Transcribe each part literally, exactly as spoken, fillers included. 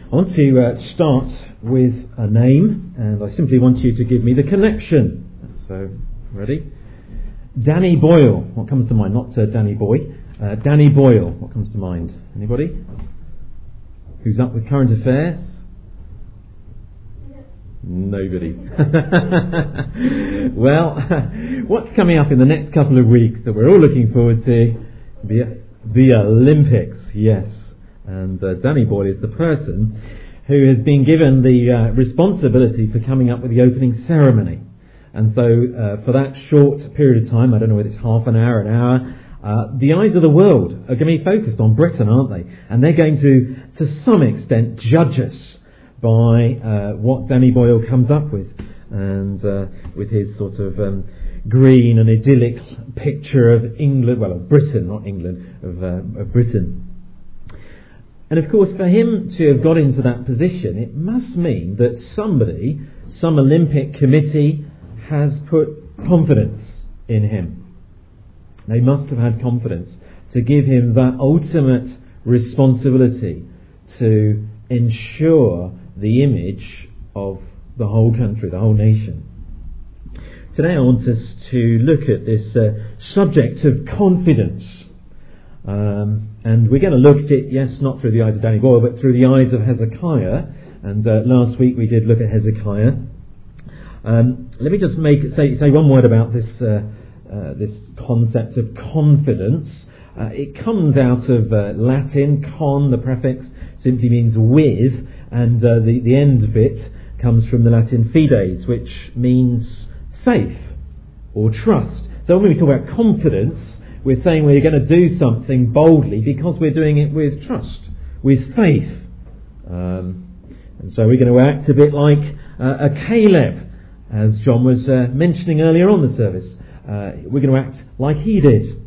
I want to uh, start with a name, and I simply want you to give me the connection. So, ready? Danny Boyle. What comes to mind? Not uh, Danny Boy. Uh, Danny Boyle. What comes to mind? Anybody? Who's up with current affairs? Nobody. Well, what's coming up in the next couple of weeks that we're all looking forward to? The, the Olympics, yes. And uh, Danny Boyle is the person who has been given the uh, responsibility for coming up with the opening ceremony. And so uh, for that short period of time, I don't know whether it's half an hour, an hour, uh, the eyes of the world are going to be focused on Britain, aren't they? And they're going to, to some extent, judge us by uh, what Danny Boyle comes up with. And uh, with his sort of um, green and idyllic picture of England, well, of Britain, not England, of, uh, of Britain. And of course, for him to have got into that position, it must mean that somebody, some Olympic committee, has put confidence in him. They must have had confidence to give him that ultimate responsibility to ensure the image of the whole country, the whole nation. Today I want us to look at this uh, subject of confidence. Um, and we're going to look at it, yes, not through the eyes of Danny Boyle, but through the eyes of Hezekiah. And uh, last week we did look at Hezekiah. Um, let me just make say say one word about this uh, uh, this concept of confidence. Uh, it comes out of uh, Latin. Con, the prefix, simply means with, and uh, the the end bit comes from the Latin fides, which means faith or trust. So when we talk about confidence, we're saying we're going to do something boldly because we're doing it with trust, with faith. Um, and so we're going to act a bit like uh, a Caleb, as John was uh, mentioning earlier on the service. Uh, we're going to act like he did.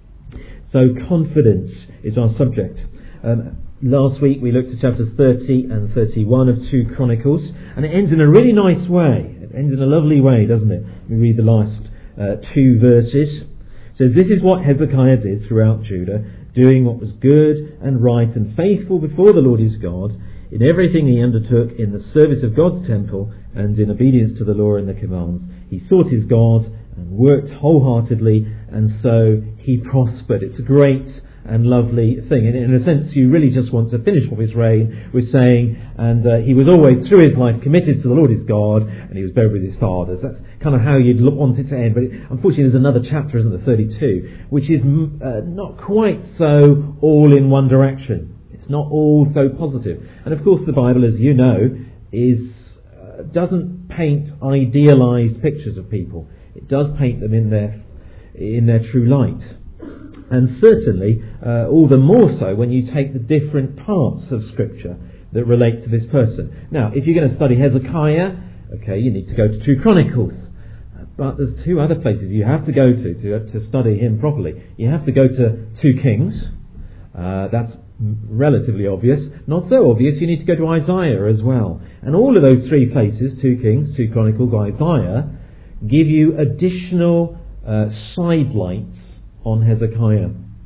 So confidence is our subject. Um, last week we looked at chapters thirty and thirty-one of two Chronicles, and it ends in a really nice way. It ends in a lovely way, doesn't it? We read the last uh, two verses. So this is what Hezekiah did throughout Judah, doing what was good and right and faithful before the Lord his God, in everything he undertook in the service of God's temple and in obedience to the law and the commands. He sought his God and worked wholeheartedly, and so he prospered. It's a great and lovely thing. And in a sense, you really just want to finish off his reign with saying, and uh, he was always through his life committed to the Lord his God, and he was buried with his fathers. That's kind of how you'd look, want it to end. But it, unfortunately, there's another chapter, isn't there, thirty-two, which is uh, not quite so all in one direction. It's not all so positive. And of course, the Bible, as you know, is uh, doesn't paint idealised pictures of people. It does paint them in their in their true light. And certainly, uh, all the more so when you take the different parts of Scripture that relate to this person. Now, if you're going to study Hezekiah, okay, you need to go to two Chronicles. But there's two other places you have to go to to, to study him properly. You have to go to two Kings. Uh, that's relatively obvious. Not so obvious, you need to go to Isaiah as well. And all of those three places, two Kings, two Chronicles, Isaiah, give you additional uh, sidelights on Hezekiah.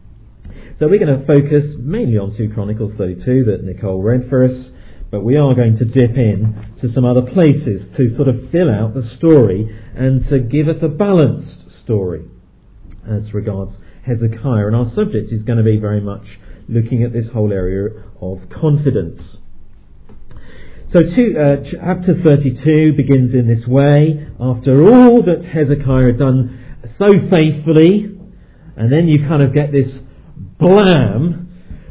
So we're going to focus mainly on two Chronicles thirty-two that Nicole read for us, but we are going to dip in to some other places to sort of fill out the story and to give us a balanced story as regards Hezekiah. And our subject is going to be very much looking at this whole area of confidence. So two, uh, chapter thirty-two begins in this way. After all that Hezekiah had done so faithfully, and then you kind of get this blam,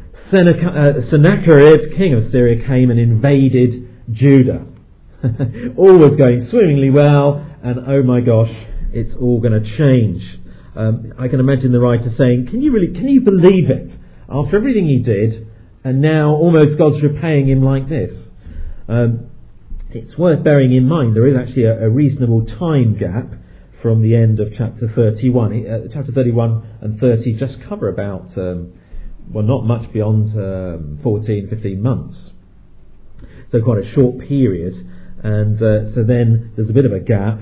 Sennacherib, king of Syria, came and invaded Judah. All was going swimmingly well, and oh my gosh, it's all going to change. Um, I can imagine the writer saying, can you really, can you believe it? After everything he did, and now almost God's repaying him like this. Um, it's worth bearing in mind there is actually a, a reasonable time gap from the end of chapter thirty-one. Uh, chapter thirty-one and thirty just cover about, um, well, not much beyond um, fourteen, fifteen months. So quite a short period. And uh, so then there's a bit of a gap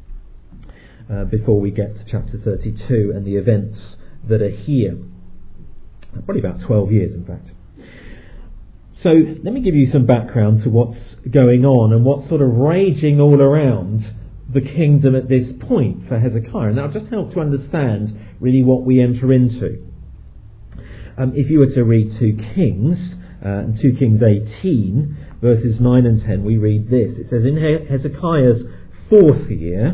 uh, before we get to chapter thirty-two and the events that are here. Probably about twelve years, in fact. So let me give you some background to what's going on and what's sort of raging all around the kingdom at this point for Hezekiah. And that'll just help to understand really what we enter into. Um, if you were to read two Kings, uh, in two Kings eighteen, verses nine and ten, we read this. It says, in Hezekiah's fourth year,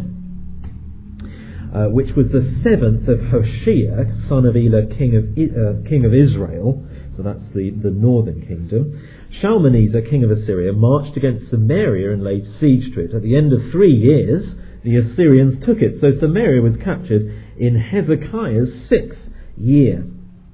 uh, which was the seventh of Hoshea, son of Elah, king of, uh, king of Israel, so that's the, the northern kingdom, Shalmaneser, king of Assyria, marched against Samaria and laid siege to it. At the end of three years, the Assyrians took it. So Samaria was captured in Hezekiah's sixth year.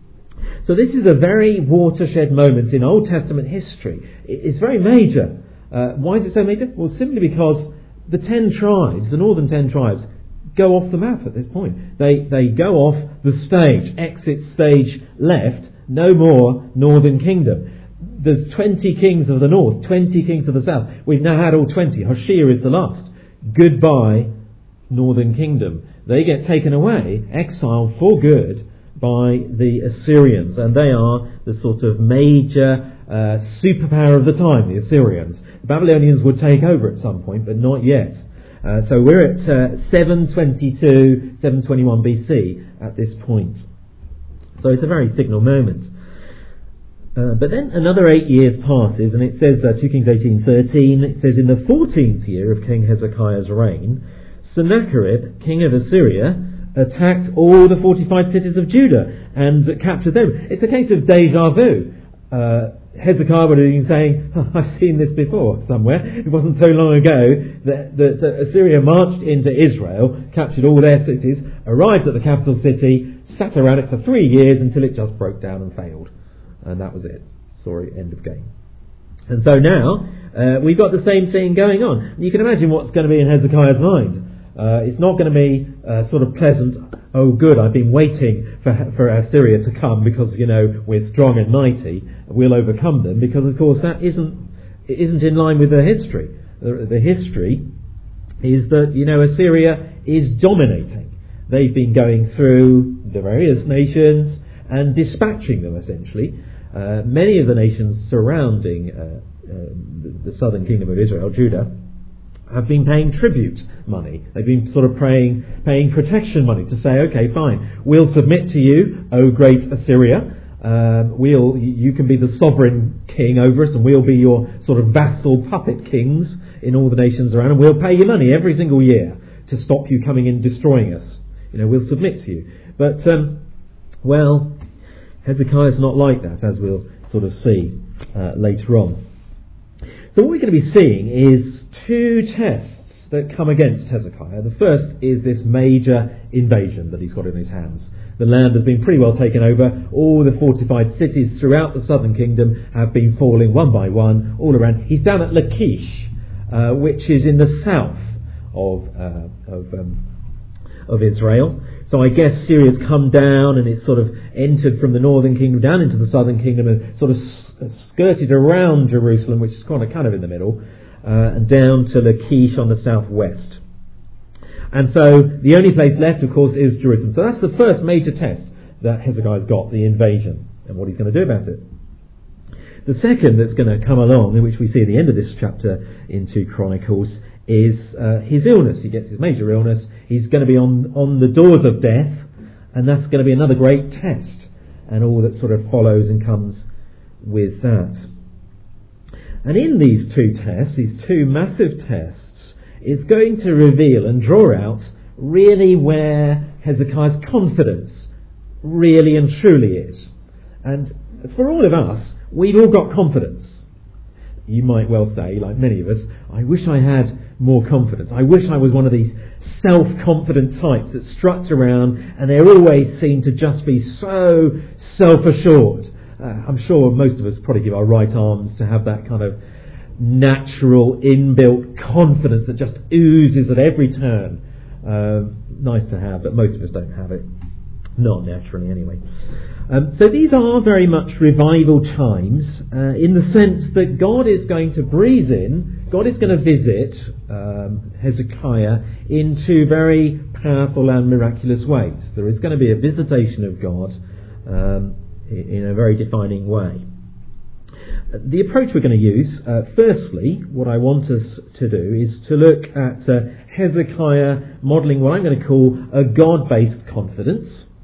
So this is a very watershed moment in Old Testament history. It's very major. Uh, why is it so major? Well, simply because the ten tribes, the northern ten tribes, go off the map at this point. They they go off the stage, exit stage left, no more northern kingdom. There's twenty kings of the north, twenty kings of the south. We've now had all twenty. Hoshea is the last. Goodbye, northern kingdom. They get taken away, exiled for good, by the Assyrians, and they are the sort of major uh, superpower of the time, the Assyrians. The Babylonians would take over at some point, but not yet. Uh, so we're at uh, seven twenty-two, seven twenty-one B C at this point. So it's a very signal moment. Uh, but then another eight years passes, and it says, uh, two Kings eighteen thirteen, it says, in the fourteenth year of King Hezekiah's reign, Sennacherib, king of Assyria, attacked all the fortified cities of Judah and captured them. It's a case of deja vu. Uh, Hezekiah would have been saying, oh, I've seen this before somewhere. It wasn't so long ago that, that uh, Assyria marched into Israel, captured all their cities, arrived at the capital city, sat around it for three years until it just broke down and failed. And that was it. Sorry, end of game. And so now, uh, we've got the same thing going on. You can imagine what's going to be in Hezekiah's mind. Uh, it's not going to be uh, sort of pleasant, oh good, I've been waiting for for Assyria to come because, you know, we're strong and mighty, we'll overcome them, because of course that isn't it isn't in line with the history. The, the history is that, you know, Assyria is dominating. They've been going through the various nations and dispatching them, essentially. Uh, many of the nations surrounding uh, uh, the, the southern kingdom of Israel, Judah, have been paying tribute money. They've been sort of paying, paying protection money to say, okay, fine, we'll submit to you, O great Assyria. Um, we'll, you can be the sovereign king over us, and we'll be your sort of vassal puppet kings in all the nations around, and we'll pay you money every single year to stop you coming and destroying us. You know, we'll submit to you. But, um, well, Hezekiah's not like that, as we'll sort of see uh, later on. So what we're going to be seeing is two tests that come against Hezekiah. The first is this major invasion that he's got in his hands. The land has been pretty well taken over. All the fortified cities throughout the southern kingdom have been falling one by one all around. He's down at Lachish, uh, which is in the south of uh, of, um, of Israel. So I guess Syria's come down and it's sort of entered from the northern kingdom down into the southern kingdom and sort of skirted around Jerusalem, which is kind of kind of in the middle, uh, and down to Lachish on the southwest. And so the only place left, of course, is Jerusalem. So that's the first major test that Hezekiah's got, the invasion, and what he's going to do about it. The second that's going to come along, in which we see at the end of this chapter in two Chronicles, is uh, his illness. He gets his major illness. He's going to be on, on the doors of death, and that's going to be another great test, and all that sort of follows and comes with that. And in these two tests, these two massive tests, it's going to reveal and draw out really where Hezekiah's confidence really and truly is. And for all of us, we've all got confidence. You might well say, like many of us, I wish I had more confidence. I wish I was one of these self-confident types that struts around and they're always seen to just be so self-assured. Uh, I'm sure most of us probably give our right arms to have that kind of natural, inbuilt confidence that just oozes at every turn. Uh, nice to have, but most of us don't have it. Not naturally, anyway. Um, so these are very much revival times, uh, in the sense that God is going to breathe in, God is going to visit um, Hezekiah in two very powerful and miraculous ways. There is going to be a visitation of God um, in a very defining way. The approach we're going to use, uh, firstly, what I want us to do is to look at uh, Hezekiah modelling what I'm going to call a God-based confidence.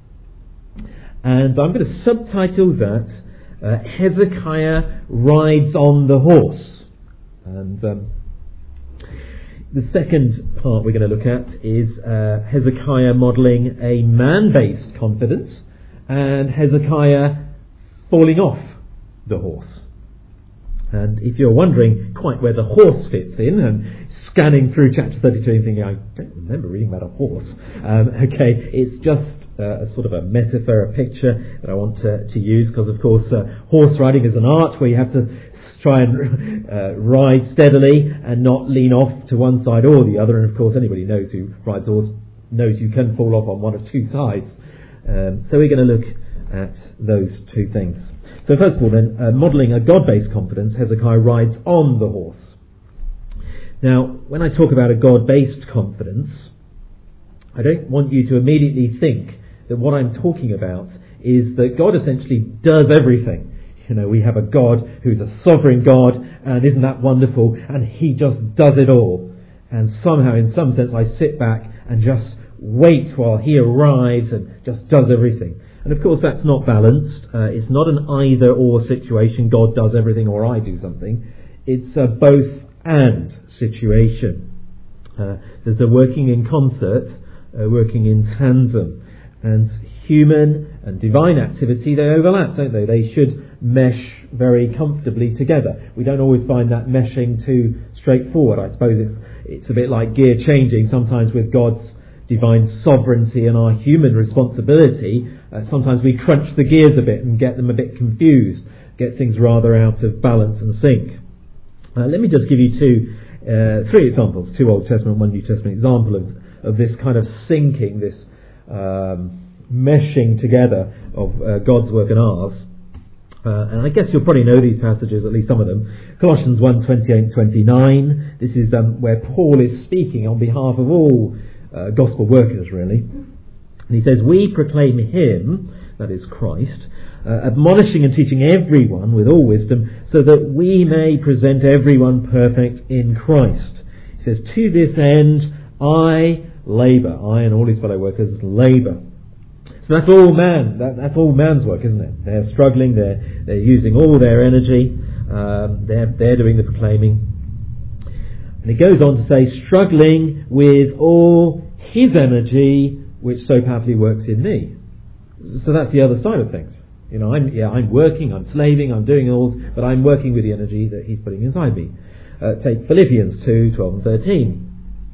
And I'm going to subtitle that uh, Hezekiah Rides on the Horse. And um, the second part we're going to look at is uh, Hezekiah modelling a man-based confidence and Hezekiah falling off the horse. And if you're wondering quite where the horse fits in, and scanning through chapter thirty-two and thinking, I don't remember reading about a horse, um, okay, it's just uh, a sort of a metaphor, a picture that I want to, to use, because of course uh, horse riding is an art where you have to try and uh, ride steadily and not lean off to one side or the other, and of course anybody knows who rides a horse knows you can fall off on one of two sides. Um, so we're going to look at those two things. So first of all then, uh, modelling a God-based confidence, Hezekiah rides on the horse. Now, when I talk about a God-based confidence, I don't want you to immediately think that what I'm talking about is that God essentially does everything. You know, we have a God who's a sovereign God, and isn't that wonderful, and he just does it all. And somehow, in some sense, I sit back and just wait while he arrives and just does everything. And of course that's not balanced. Uh, it's not an either-or situation, God does everything or I do something. It's a both-and situation. Uh, there's a working in concert, uh, working in tandem. And human and divine activity, they overlap, don't they? They should mesh very comfortably together. We don't always find that meshing too straightforward. I suppose it's, it's a bit like gear changing sometimes with God's divine sovereignty and our human responsibility. Uh, sometimes we crunch the gears a bit and get them a bit confused, get things rather out of balance and sync. Uh, let me just give you two, uh, three examples, two Old Testament, one New Testament example of, of this kind of syncing, this um, meshing together of uh, God's work and ours. Uh, and I guess you'll probably know these passages, at least some of them. Colossians one, twenty-eight and twenty-nine. This is um, where Paul is speaking on behalf of all uh, gospel workers, really. And he says, we proclaim him, that is Christ, uh, admonishing and teaching everyone with all wisdom, so that we may present everyone perfect in Christ. He says, to this end I labour, I and all his fellow workers labour. So that's all man, that, that's all man's work, isn't it? They're struggling, they're, they're using all their energy, um, they're, they're doing the proclaiming. And it goes on to say, struggling with all his energy, which so powerfully works in me. So that's the other side of things. You know, I'm yeah, I'm working, I'm slaving, I'm doing all, but I'm working with the energy that he's putting inside me. Uh, take Philippians two, twelve and thirteen.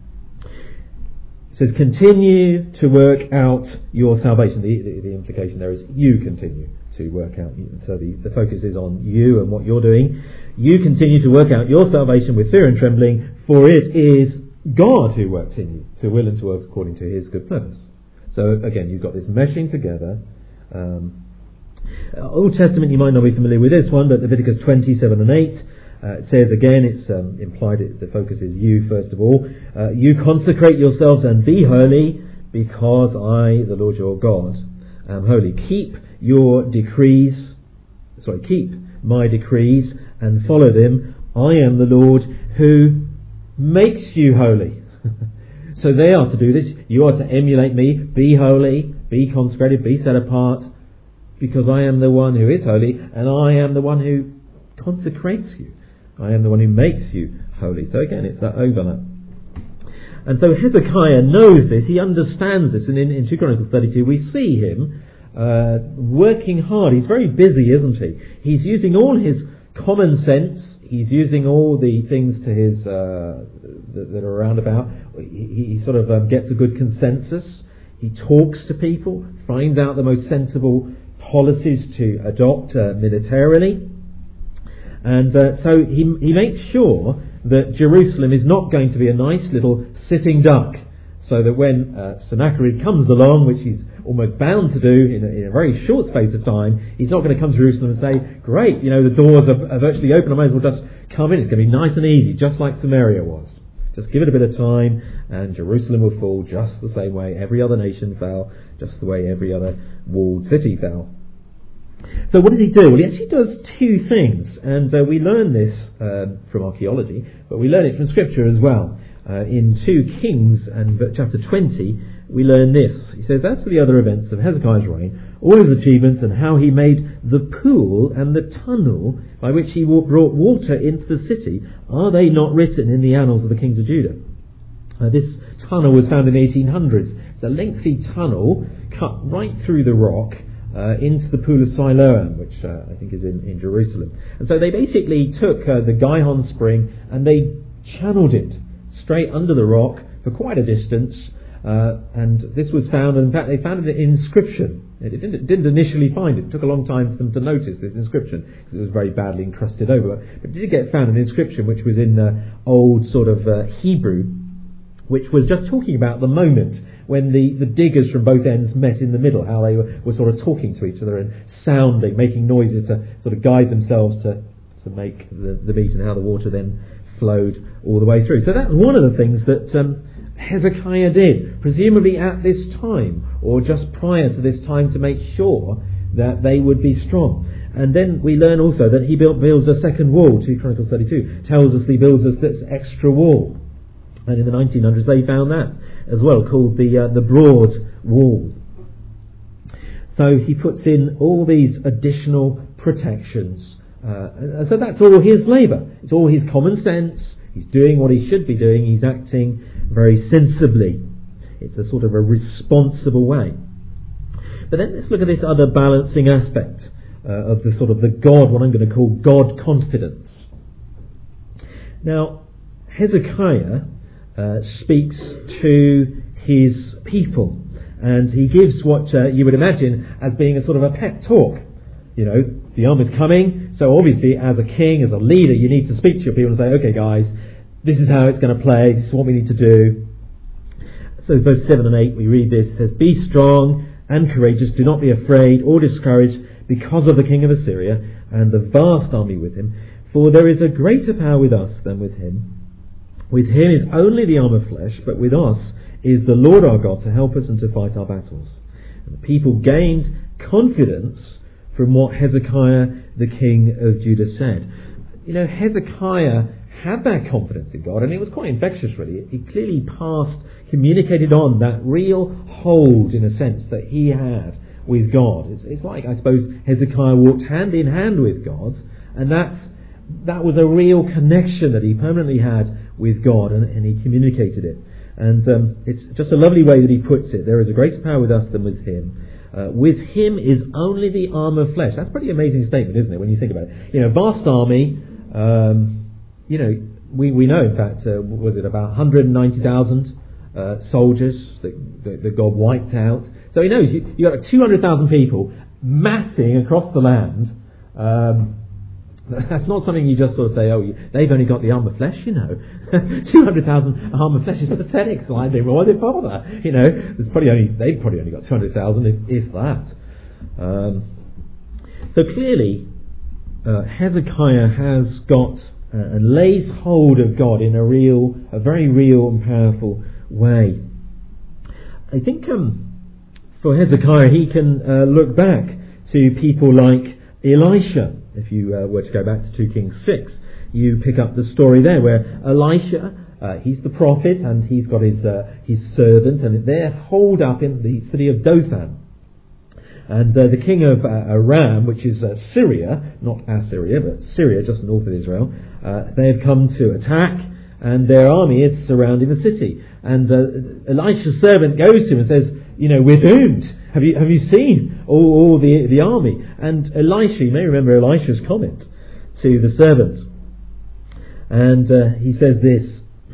It says, continue to work out your salvation. The, the, the implication there is you continue to work out. So the, the focus is on you and what you're doing. You continue to work out your salvation with fear and trembling, for it is God who works in you to will and to work according to his good purpose. So again, you've got this meshing together. Um, Old Testament, you might not be familiar with this one, but Leviticus twenty-seven and eight, uh, it says again, it's um, implied it, the focus is you first of all. Uh, you consecrate yourselves and be holy, because I, the Lord your God, am holy. Keep your decrees, sorry, keep my decrees and follow them. I am the Lord who makes you holy. So they are to do this. You are to emulate me, be holy, be consecrated, be set apart, because I am the one who is holy, and I am the one who consecrates you. I am the one who makes you holy. So again, it's that overlap. And so Hezekiah knows this, he understands this, and in, in two Chronicles thirty-two we see him uh, working hard. He's very busy, isn't he? He's using all his common sense, he's using all the things to his uh, that, that are around about. He, he sort of um, gets a good consensus. He talks to people, finds out the most sensible policies to adopt uh, militarily. And uh, so he, he makes sure that Jerusalem is not going to be a nice little sitting duck, so that when uh, Sennacherib comes along, which he's almost bound to do in a, in a very short space of time, he's not going to come to Jerusalem and say, great, you know, the doors are, are virtually open, I might as well just come in, it's going to be nice and easy, just like Samaria was. Just give it a bit of time and Jerusalem will fall just the same way every other nation fell, just the way every other walled city fell. So what does he do? Well, he actually does two things, and uh, we learn this um, from archaeology, but we learn it from Scripture as well. Uh, in two Kings and chapter twenty, we learn this. He says, "As for the other events of Hezekiah's reign, all his achievements and how he made the pool and the tunnel by which he brought water into the city, are they not written in the annals of the kings of Judah?" Uh, this tunnel was found in the eighteen hundreds. It's a lengthy tunnel cut right through the rock uh, into the pool of Siloam, which uh, I think is in, in Jerusalem. And so they basically took uh, the Gihon spring and they channeled it straight under the rock for quite a distance. Uh, and this was found, and in fact they found an inscription. It didn't, it didn't initially find it. It took a long time for them to notice this inscription because it was very badly encrusted over. But it did get found an inscription which was in uh, old sort of uh, Hebrew, which was just talking about the moment when the, the diggers from both ends met in the middle, how they were, were sort of talking to each other and sounding, making noises to sort of guide themselves to, to make the, the beat, and how the water then flowed all the way through. So that's one of the things that um, Hezekiah did, presumably at this time, or just prior to this time, to make sure that they would be strong. And then we learn also that he built, builds a second wall. two Chronicles thirty-two tells us he builds us this extra wall. And in the nineteen hundreds they found that as well, called the uh, the Broad Wall. So he puts in all these additional protections. Uh, and so that's all his labour. It's all his common sense. He's doing what he should be doing. He's acting very sensibly. It's a sort of a responsible way. But then let's look at this other balancing aspect uh, of the sort of the God, what I'm going to call God confidence. Now, Hezekiah uh, speaks to his people, and he gives what uh, you would imagine as being a sort of a pep talk. You know, the army's coming, so obviously as a king, as a leader, you need to speak to your people and say, okay guys, this is how it's going to play, this is what we need to do. So verse seven and eight we read this, it says, "Be strong and courageous, do not be afraid or discouraged because of the king of Assyria and the vast army with him, for there is a greater power with us than with him. With him is only the arm of flesh, but with us is the Lord our God to help us and to fight our battles." And the people gained confidence from what Hezekiah, the king of Judah, said. You know, Hezekiah had that confidence in God, and it was quite infectious, really. He clearly passed, communicated on that real hold, in a sense, that he had with God. It's, it's like, I suppose, Hezekiah walked hand in hand with God, and that's, that was a real connection that he permanently had with God, and, and he communicated it. And um, it's just a lovely way that he puts it. There is a greater power with us than with him. Uh, with him is only the arm of flesh. That's a pretty amazing statement, isn't it, when you think about it? You know, vast army, um, you know, we, we know, in fact, uh, was it about one hundred ninety thousand uh, soldiers that, that, that God wiped out. So he knows, you, you've got two hundred thousand people massing across the land. Um, that's not something you just sort of say, oh, they've only got the arm of flesh, you know. two hundred thousand arm of flesh is pathetic. So I think, well, why did they bother? You know, there's probably only, they've probably only got two hundred thousand, if, if that. Um, so clearly, uh, Hezekiah has got uh, and lays hold of God in a real, a very real and powerful way. I think um, for Hezekiah, he can uh, look back to people like Elisha. If you uh, were to go back to two Kings six, you pick up the story there where Elisha, uh, he's the prophet, and he's got his uh, his servant, and they're holed up in the city of Dothan. And uh, the king of uh, Aram, which is uh, Syria, not Assyria, but Syria, just north of Israel, uh, they have come to attack, and their army is surrounding the city. And uh, Elisha's servant goes to him and says, you know, we're doomed. Have you have you seen all, all the the army? And Elisha, you may remember Elisha's comment to the servant. And uh, he says this,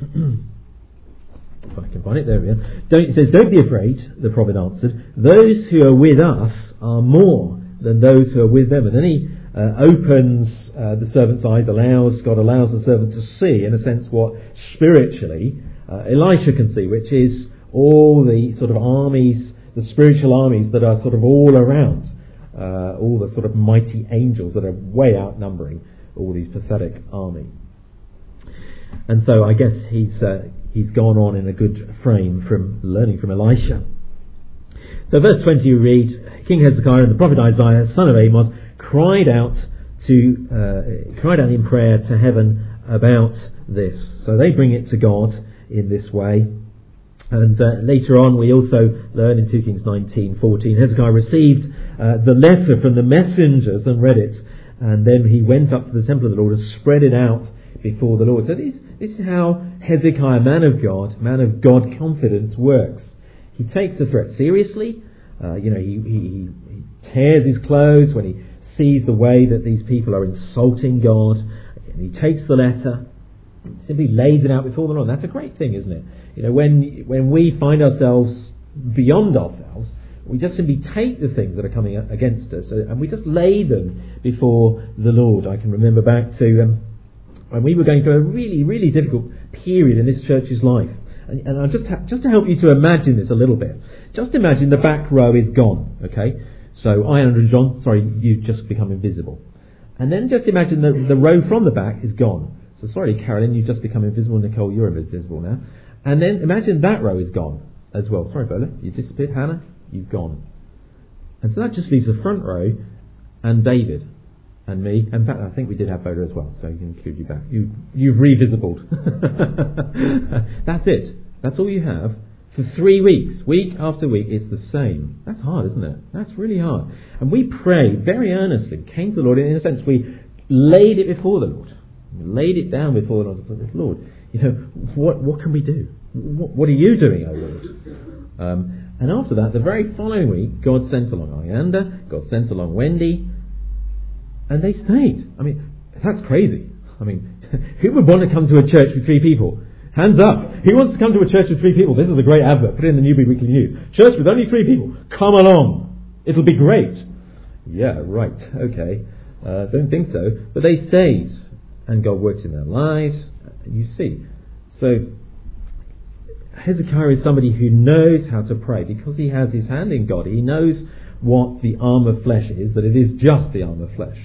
if I can find it, there we are. Don't, he says, "Don't be afraid," the prophet answered. "Those who are with us are more than those who are with them." And then he uh, opens uh, the servant's eyes, allows, God allows the servant to see, in a sense, what spiritually uh, Elisha can see, which is all the sort of armies, the spiritual armies that are sort of all around, uh, all the sort of mighty angels that are way outnumbering all these pathetic army. And so I guess he's uh, he's gone on in a good frame from learning from Elisha. So verse twenty we read, King Hezekiah and the prophet Isaiah, son of Amos, cried out to uh, cried out in prayer to heaven about this. So they bring it to God in this way. And uh, later on we also learn in two Kings nineteen fourteen, Hezekiah received uh, the letter from the messengers and read it, and then he went up to the temple of the Lord and spread it out before the Lord. So this, this is how Hezekiah, man of God, man of God confidence, works. He takes the threat seriously. Uh, you know, he, he, he tears his clothes when he sees the way that these people are insulting God. And he takes the letter, simply lays it out before the Lord. That's a great thing, isn't it? You know, when when we find ourselves beyond ourselves, we just simply take the things that are coming against us and we just lay them before the Lord. I can remember back to um, when we were going through a really, really difficult period in this church's life. And, and I'll just ha- just to help you to imagine this a little bit. Just imagine the back row is gone, okay? So I, Andrew John, sorry, you've just become invisible. And then just imagine the, the row from the back is gone. So sorry, Carolyn, you've just become invisible. Nicole, you're invisible now. And then imagine that row is gone as well. Sorry, Bola, you disappeared. Hannah, you've gone. And so that just leaves the front row and David and me. In fact, I think we did have Bola as well, so you can include you back. You, you've revisibled. That's it. That's all you have. For three weeks, week after week, it's the same. That's hard, isn't it? That's really hard. And we prayed very earnestly, came to the Lord. In a sense, we laid it before the Lord. We laid it down before the Lord. Said, Lord, you know, what what can we do? What, what are you doing, O Lord? Um, and after that, the very following week, God sent along Ianda, God sent along Wendy, and they stayed. I mean, that's crazy. I mean, who would want to come to a church with three people? Hands up. Who wants to come to a church with three people? This is a great advert. Put it in the Newbury Weekly News. Church with only three people. Come along. It'll be great. Yeah, right. Okay. Uh, don't think so. But they stayed. And God worked in their lives. You see. So, Hezekiah is somebody who knows how to pray because he has his hand in God. He knows what the arm of flesh is, that it is just the arm of flesh.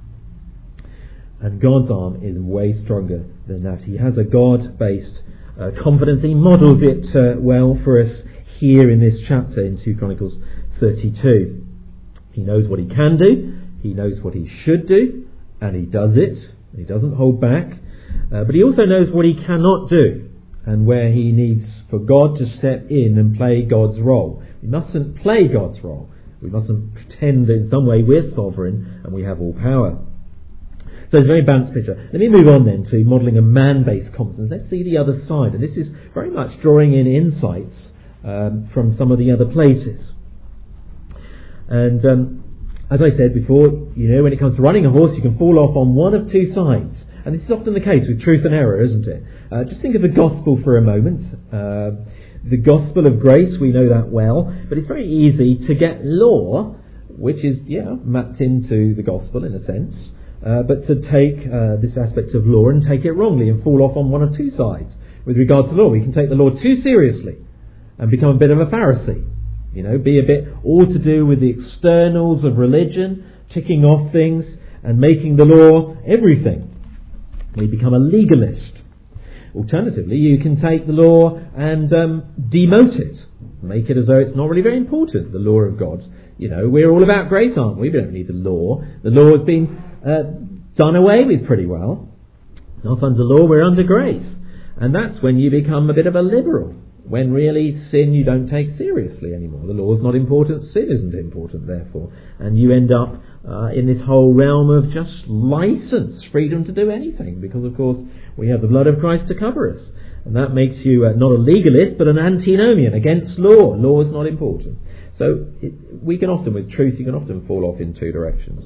And God's arm is way stronger than that. He has a God-based uh, confidence. He models it uh, well for us here in this chapter in Second Chronicles thirty-two. He knows what he can do. He knows what he should do. And he does it. He doesn't hold back. Uh, but he also knows what he cannot do and where he needs for God to step in and play God's role. We mustn't play God's role. We mustn't pretend that in some way we're sovereign and we have all power. So it's a very balanced picture. Let me move on then to modelling a man-based competence. Let's see the other side. And this is very much drawing in insights um, from some of the other places. And um, as I said before, you know, when it comes to running a horse, you can fall off on one of two sides. And this is often the case with truth and error, isn't it? Uh, just think of the gospel for a moment. Uh, the gospel of grace, we know that well. But it's very easy to get law, which is, yeah, mapped into the gospel in a sense. Uh, but to take uh, this aspect of law and take it wrongly and fall off on one of two sides. With regard to law, we can take the law too seriously and become a bit of a Pharisee. You know, be a bit all to do with the externals of religion, ticking off things and making the law everything. We become a legalist. Alternatively, you can take the law and um, demote it. Make it as though it's not really very important, the law of God. You know, we're all about grace, aren't we? We don't need the law. The law has been uh, done away with pretty well. Not under law, we're under grace. And that's when you become a bit of a liberal. When really sin you don't take seriously anymore. The law's not important, sin isn't important therefore. And you end up uh, in this whole realm of just license, freedom to do anything. Because of course we have the blood of Christ to cover us. And that makes you uh, not a legalist but an antinomian against law. Law is not important. So it, we can often, with truth, you can often fall off in two directions.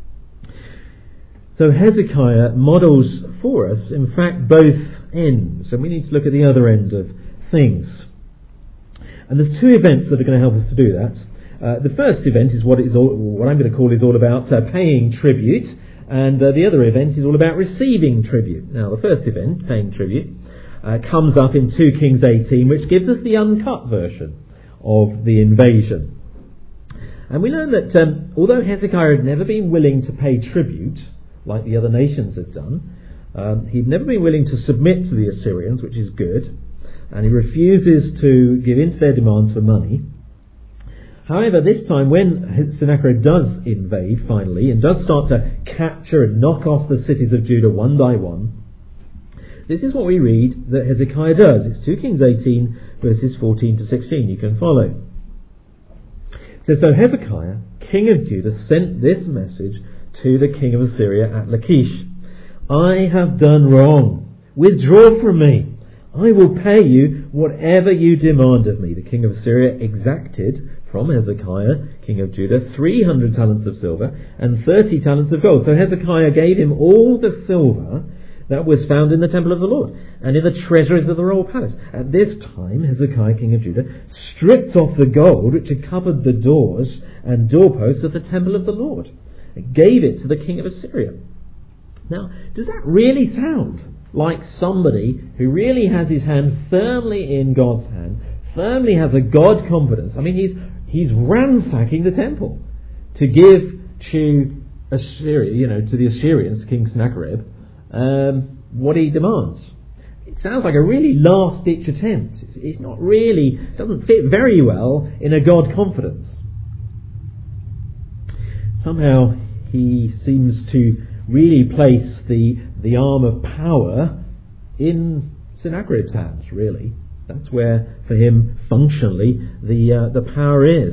So Hezekiah models for us, in fact, both ends. And we need to look at the other end of things. And there's two events that are going to help us to do that. Uh, the first event is what, is all, what I'm going to call is all about uh, paying tribute. And uh, the other event is all about receiving tribute. Now, the first event, paying tribute, uh, comes up in Second Kings eighteen, which gives us the uncut version of the invasion. And we learn that um, although Hezekiah had never been willing to pay tribute, like the other nations had done, um, he'd never been willing to submit to the Assyrians, which is good, and he refuses to give in to their demands for money. However, this time when Sennacherib does invade finally and does start to capture and knock off the cities of Judah one by one, this is what we read that Hezekiah does. It's two Kings eighteen verses fourteen to sixteen. You can follow. It says, so Hezekiah, king of Judah, sent this message to the king of Assyria at Lachish. I have done wrong. Withdraw from me. I will pay you whatever you demand of me. The king of Assyria exacted from Hezekiah, king of Judah, three hundred talents of silver and thirty talents of gold. So Hezekiah gave him all the silver that was found in the temple of the Lord and in the treasuries of the royal palace. At this time, Hezekiah, king of Judah, stripped off the gold which had covered the doors and doorposts of the temple of the Lord and gave it to the king of Assyria. Now, does that really sound like somebody who really has his hand firmly in God's hand, firmly has a God confidence? I mean, he's he's ransacking the temple to give to Assyria, you know, to the Assyrians, King Sennacherib, um, what he demands. It sounds like a really last-ditch attempt. It's, it's not really, doesn't fit very well in a God confidence. Somehow he seems to really place the the arm of power in Sennacherib's hands, really. That's where, for him, functionally, the uh, the power is.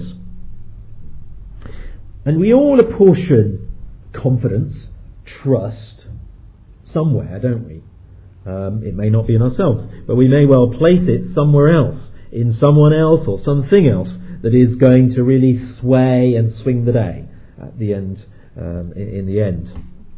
And we all apportion confidence, trust, somewhere, don't we? Um, it may not be in ourselves, but we may well place it somewhere else, in someone else or something else that is going to really sway and swing the day at the end, um, in, in the end.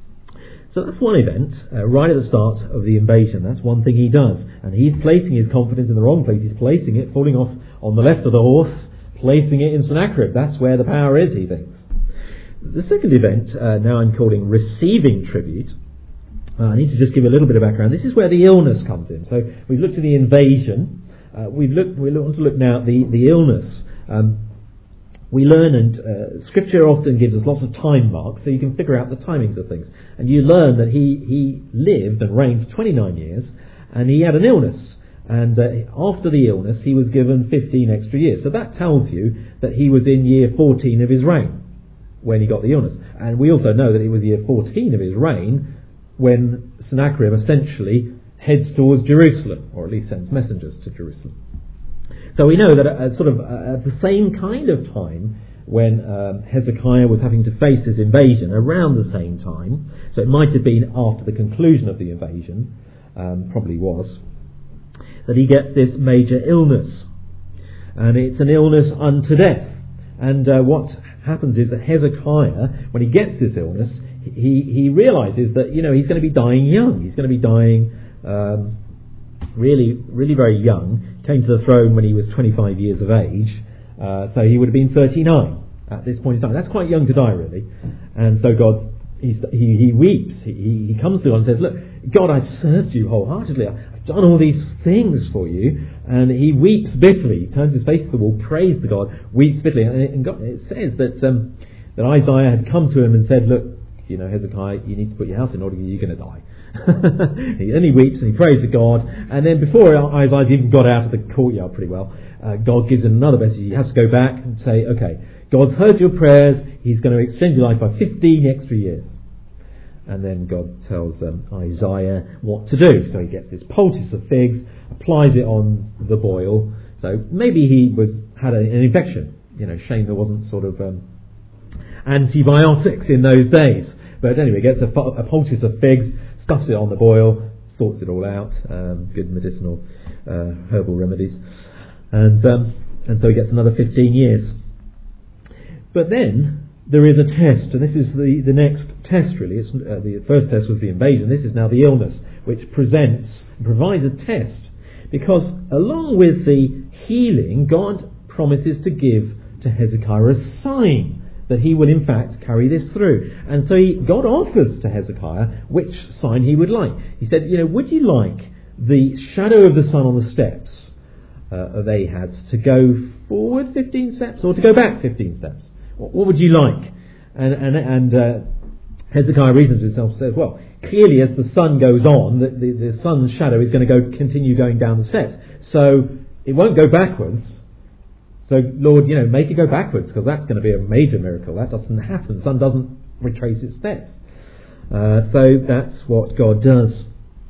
So that's one event, uh, right at the start of the invasion. That's one thing he does. And he's placing his confidence in the wrong place. He's placing it, falling off on the left of the horse, placing it in Sennacherib. That's where the power is, he thinks. The second event, uh, now I'm calling receiving tribute. Uh, I need to just give a little bit of background. This is where the illness comes in. So we've looked at the invasion. Uh, we've looked, we want to look now at the, the illness. Um, We learn, and uh, Scripture often gives us lots of time marks, so you can figure out the timings of things. And you learn that he, he lived and reigned for twenty-nine years, and he had an illness. And uh, after the illness, he was given fifteen extra years. So that tells you that he was in year fourteen of his reign when he got the illness. And we also know that it was year fourteen of his reign when Sennacherib essentially heads towards Jerusalem, or at least sends messengers to Jerusalem. So we know that at, sort of at the same kind of time when um, Hezekiah was having to face his invasion, around the same time, so it might have been after the conclusion of the invasion, um, probably was, that he gets this major illness. And it's an illness unto death. And uh, what happens is that Hezekiah, when he gets this illness, he, he realises that, you know, he's going to be dying young. He's going to be dying um, really, really very young. Came to the throne when he was twenty-five years of age, uh, so he would have been thirty-nine at this point in time. That's quite young to die, really. And so God, he he, he weeps. He, he comes to God and says, "Look, God, I've served you wholeheartedly. I've done all these things for you." And he weeps bitterly. He turns his face to the wall, prays to God, weeps bitterly. And it, and God, it says that um, that Isaiah had come to him and said, "Look, you know, Hezekiah, you need to put your house in order, you're going to die." And he weeps and he prays to God, and then before Isaiah even got out of the courtyard pretty well, uh, God gives him another message. He has to go back and say, okay, God's heard your prayers, he's going to extend your life by fifteen extra years. And then God tells um, Isaiah what to do. So he gets this poultice of figs, applies it on the boil. So maybe he was had a, an infection. You know, shame there wasn't sort of um, antibiotics in those days. But anyway, gets a, a poultice of figs, stuffs it on the boil, sorts it all out, um, good medicinal uh, herbal remedies, and um, and so he gets another fifteen years. But then there is a test, and this is the, the next test really. It's, uh, the first test was the invasion, this is now the illness, which presents, provides a test, because along with the healing, God promises to give to Hezekiah a sign that he will in fact carry this through. And so he, God offers to Hezekiah which sign he would like. He said, you know, would you like the shadow of the sun on the steps uh, of Ahaz to go forward fifteen steps or to go back fifteen steps? What, what would you like? And, and, and uh, Hezekiah reasons with himself, says, well, clearly as the sun goes on, the, the, the sun's shadow is going to go continue going down the steps. So it won't go backwards. So, Lord, you know, make it go backwards, because that's going to be a major miracle. That doesn't happen. The sun doesn't retrace its steps. Uh, so that's what God does.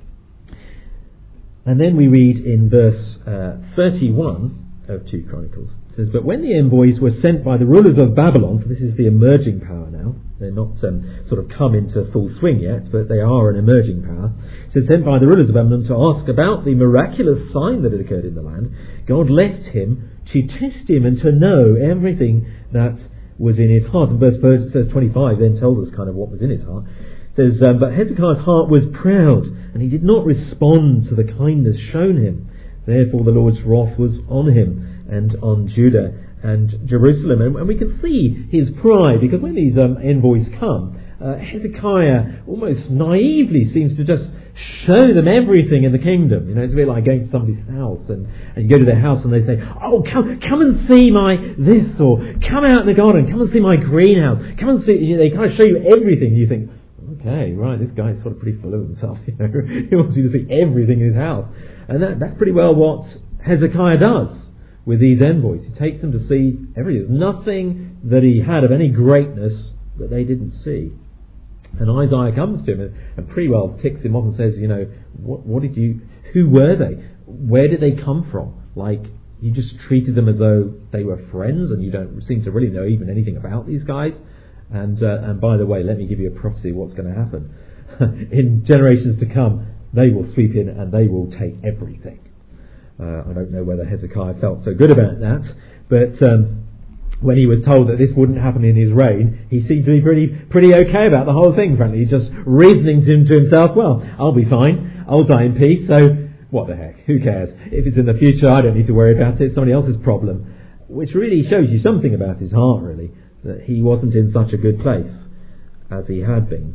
And then we read in verse uh, thirty-one of two Chronicles. It says, "But when the envoys were sent by the rulers of Babylon," so this is the emerging power now, they're not um, sort of come into full swing yet, but they are an emerging power. It says, "Sent by the rulers of Babylon to ask about the miraculous sign that had occurred in the land, God left him to test him and to know everything that was in his heart." And verse, verse twenty-five then tells us kind of what was in his heart. It says, um, "But Hezekiah's heart was proud, and he did not respond to the kindness shown him. Therefore the Lord's wrath was on him and on Judah and Jerusalem." And, and we can see his pride, because when these um, envoys come, uh, Hezekiah almost naively seems to just show them everything in the kingdom. You know, it's a bit like going to somebody's house, and, and you go to their house and they say, "Oh, come come and see my this," or "Come out in the garden, come and see my greenhouse, come and see," you know, they kind of show you everything. You think, okay, right, this guy's sort of pretty full of himself, you know. He wants you to see everything in his house. And that, that's pretty well what Hezekiah does with these envoys. He takes them to see everything. There's nothing that he had of any greatness that they didn't see. And Isaiah comes to him and, and pretty well ticks him off and says, you know, what, what did you, who were they? Where did they come from? Like, you just treated them as though they were friends, and you don't seem to really know even anything about these guys. And uh, and by the way, let me give you a prophecy of what's going to happen. In generations to come, they will sweep in and they will take everything. Uh, I don't know whether Hezekiah felt so good about that, but um, when he was told that this wouldn't happen in his reign, he seemed to be pretty pretty okay about the whole thing, frankly. He's just reasoning to, to himself, well, I'll be fine, I'll die in peace, so what the heck, who cares? If it's in the future, I don't need to worry about it, it's somebody else's problem. Which really shows you something about his heart, really, that he wasn't in such a good place as he had been.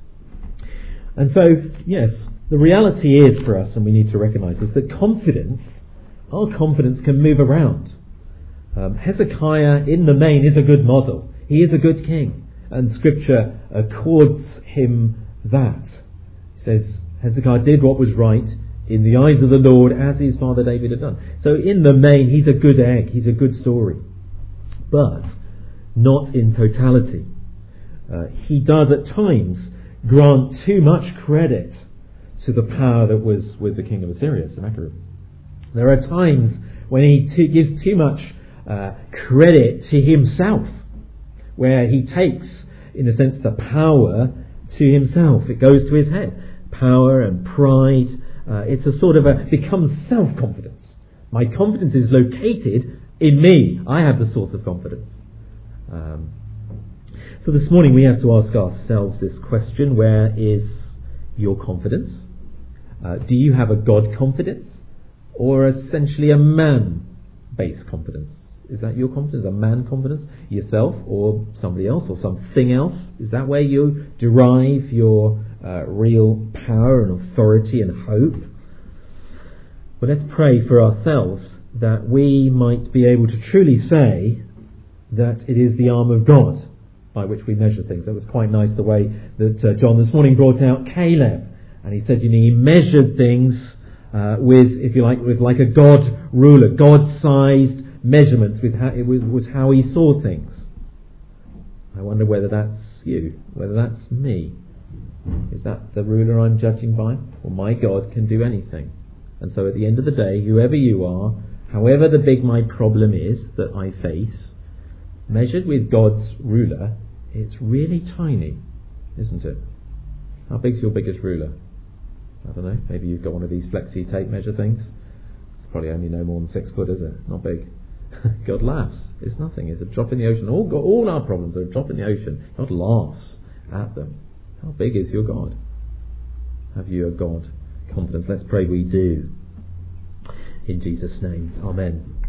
And so, yes, the reality is for us, and we need to recognise this, that confidence, our confidence can move around. Um, Hezekiah, in the main, is a good model. He is a good king, and Scripture accords him that. It says, Hezekiah did what was right in the eyes of the Lord, as his father David had done. So in the main, he's a good egg, he's a good story. But not in totality. Uh, he does at times grant too much credit to the power that was with the king of Assyria, Sennacherib. There are times when he t- gives too much uh, credit to himself, where he takes, in a sense, the power to himself. It goes to his head. Power and pride. Uh, it's a sort of a, becomes self-confidence. My confidence is located in me. I have the source of confidence. Um, so this morning we have to ask ourselves this question: where is your confidence? Uh, do you have a God confidence, or essentially a man-based confidence? Is that your confidence, a man confidence? Yourself or somebody else or something else? Is that where you derive your uh, real power and authority and hope? Well, let's pray for ourselves that we might be able to truly say that it is the arm of God by which we measure things. That was quite nice the way that uh, John this morning brought out Caleb. And he said, you know, he measured things uh, with, if you like, with like a God ruler, God-sized measurements. With how, it was, was how he saw things. I wonder whether that's you, whether that's me. Is that the ruler I'm judging by? Well, my God can do anything. And so at the end of the day, whoever you are, however the big my problem is that I face, measured with God's ruler, it's really tiny, isn't it? How big's your biggest ruler? I don't know, maybe you've got one of these flexi tape measure things. It's probably only no more than six foot, is it? Not big. God laughs. It's nothing. It's a drop in the ocean. All, all our problems are a drop in the ocean. God laughs at them. How big is your God? Have you a God confidence? Let's pray we do. In Jesus' name. Amen.